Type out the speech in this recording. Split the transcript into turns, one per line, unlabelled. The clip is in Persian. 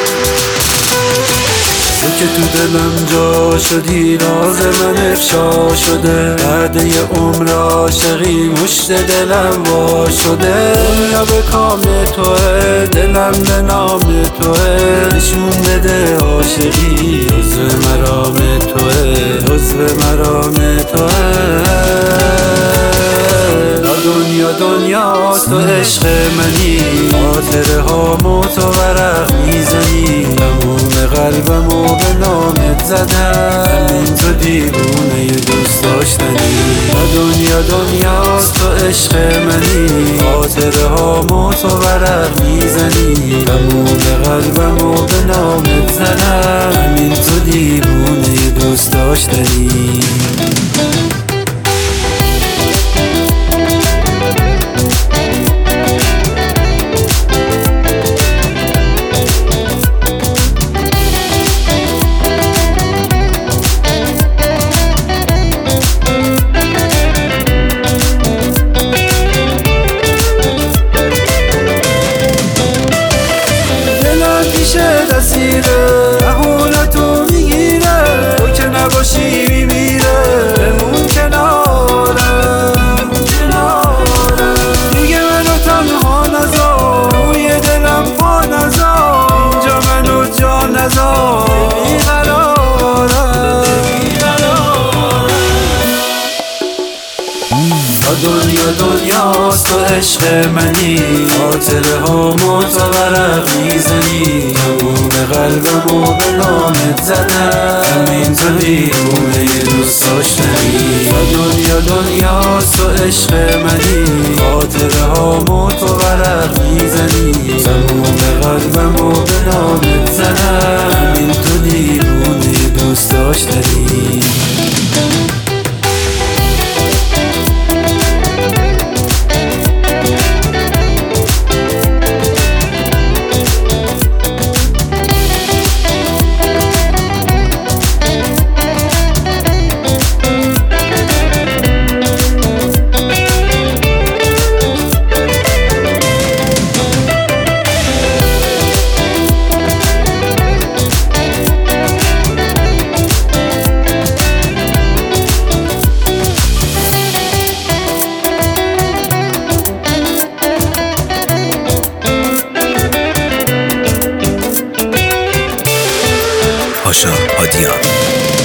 تو که تو دلم جا شدی، راز من افشا شده. بعد یه عمر عاشقی مشت دلم وا شده. دنیا به کام توه، دلم به نام توه. نشون بده عاشقی عضو مرام توه، عضو مرام توه. دنیا دنیا تو عشق منی، خاطره هامو تو ورق میزنی. تموم قلبمو به نامت زدم، همین تو دیوونه دوست داشتنی. دنیا دنیا تو عشق منی، خاطره هامو تو ورق میزنی. تموم قلبمو به نامت زدم، همین تو دیوونه دوست داشتنی. احولتو میگیره، تو که نباشی میمیره. بمون کنارم دیگه منو تنها نذار، روی دلم پا نذار. اینجا منو جا نذار، بیقرارم. دنیا دنیا تو عشق منی، خاطره هامو تو ورق میزنی. تموم قلبمو به نامت زدم، همین تو دیوونه دوست داشتنی. دنیا دنیا تو عشق منی، خاطره هامو تو ورق میزنی. تموم قلبمو به نامت زدم، همین تو دیوونه دوست داشتنی.
پاشا هادیان.